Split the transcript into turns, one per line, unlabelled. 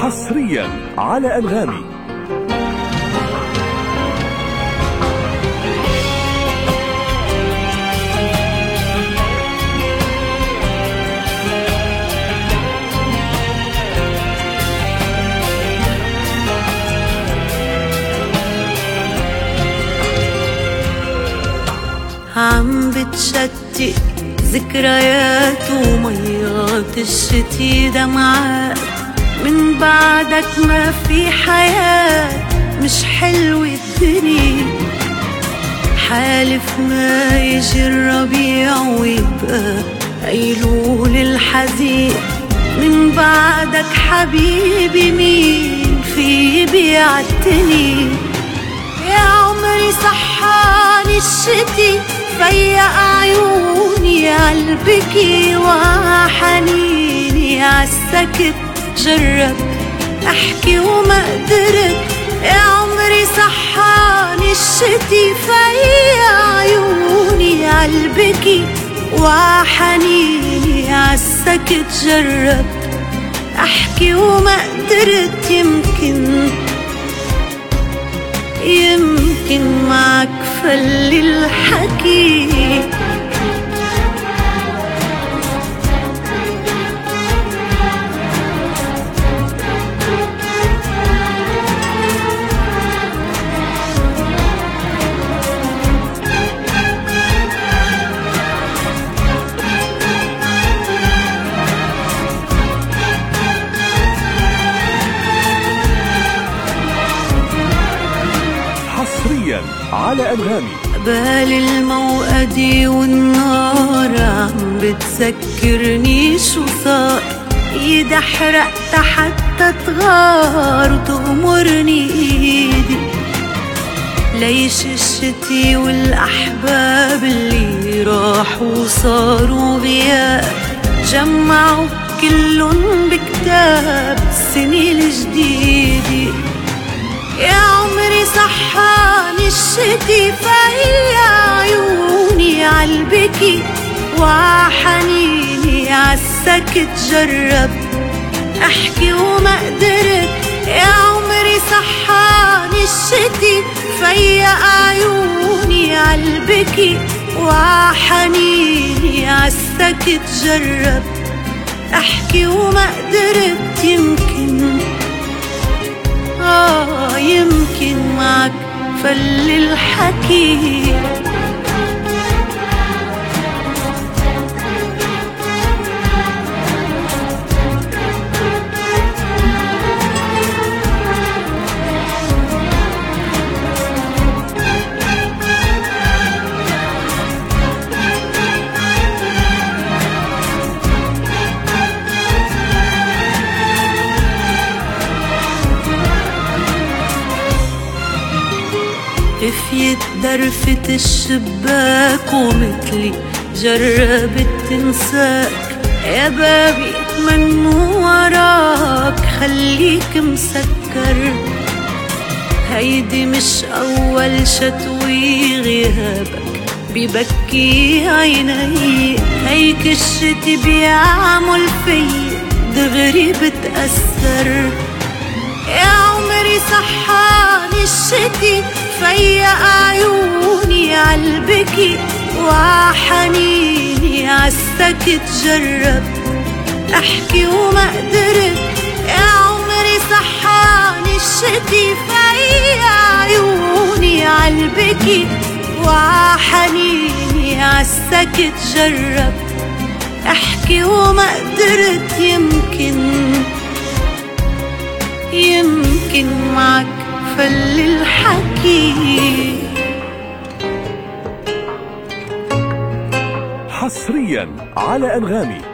حصريا على أنغامي.
عم بتشتت ذكريات وميات الشتي دمعات، من بعدك ما في حياة، مش حلوة الدنيا. حالف ما يجي الربيع ويبقى أيلول الحزين، من بعدك حبيبي مين في بيعتني. يا عمري صحاني الشتي، فيق عيوني عالبكي وحنيني عالسكت. جرب احكي وما قدرت، يا عمري صحاني الشتي، فيق عيوني عالبكي وحنيني عالسكت. جرب احكي وما قدرت، يمكن معك فل الحكي.
حصريا على أنغامي.
قبال الموقدي والنار عم بتذكرني شو صار، ايدي حرقت حتى تغار وتغمرني ايدي. ليش الشتي والأحباب اللي راحوا صاروا غياب، جمعوا كلن بكتاب السنة الجديدة. يا عمري صحاني الشتي، فيق عيوني عالبكي وحنيني عالسكت. جرب احكي وما قدرت، يا عمري صحاني الشتي، فيق عيوني عالبكي وحنيني عالسكت. جرب احكي وما قدرت، يمكن معك فل الحكي. خفيت درفة الشباك ومثلي جربت تنساك. يا بابي منو وراك، خليك مسكر. هيدي مش أول شتوي غيابك ببكي عيني. هيك الشتي بيعمل في دغري بتأثر. يا عمري صحاني الشتي، فيق عيوني عالبكي وحنيني عالسكت. جرب احكي وما قدرت، يا عمري صحاني الشتي، فيق عيوني عالبكي وحنيني عالسكت. جرب احكي وما قدرت، يمكن معك فل الحكي.
حصريا على أنغامي.